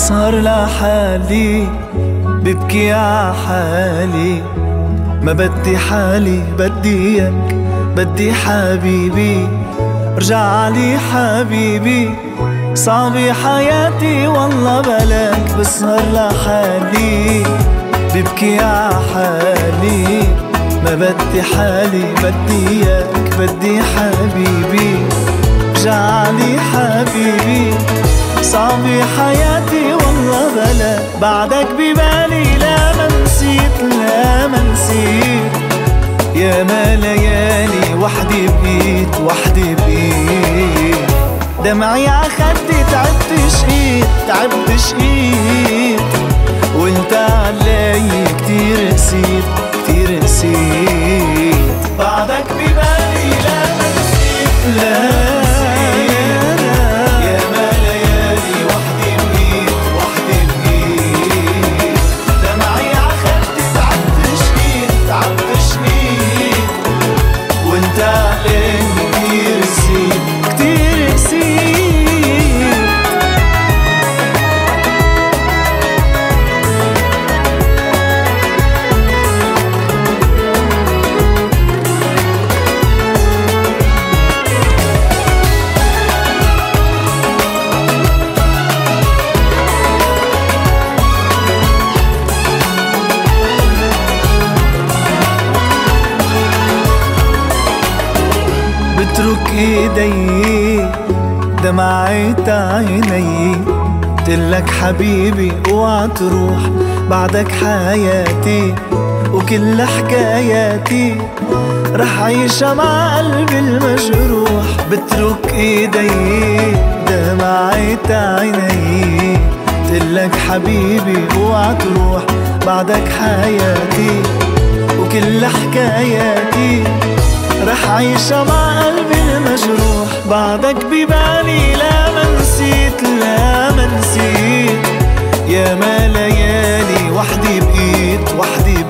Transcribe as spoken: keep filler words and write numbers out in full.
بسهر لحالي ببكي عحالي، ما بدي حالي بدي اياك، بدي حبيبي رجعلي حبيبي. صعبة حياتي والله بلاك، بسهر لحالي ببكي عحالي، ما بدي حالي بدي اياك، بدي حبيبي رجعلي حبيبي. صعبة حياتي والله بلاك، بعدك ببالي لا ما نسيت لا ما نسيت. يا ما ليالي وحدي بقيت وحدي بقيت، دمعي عخدي تعبت شقيت تعبت شقيت، وانت علي كتير قسيت كتير قسيت. بعدك ببالي لا ما نسيت لا بترك ايدي دمعت عيني، قلتلك حبيبي اوعى تروح، بعدك حياتي وكل حكاياتي رح عيشها مع قلبي المجروح. بترك ايدي دمعت عيني، قلتلك حبيبي اوعى تروح، بعدك حياتي وكل حكاياتي رح عيشها مع قلبي المجروح. بعدك ببالي لا ما نسيت لا ما نسيت، يا ما ليالي وحدي بقيت وحدي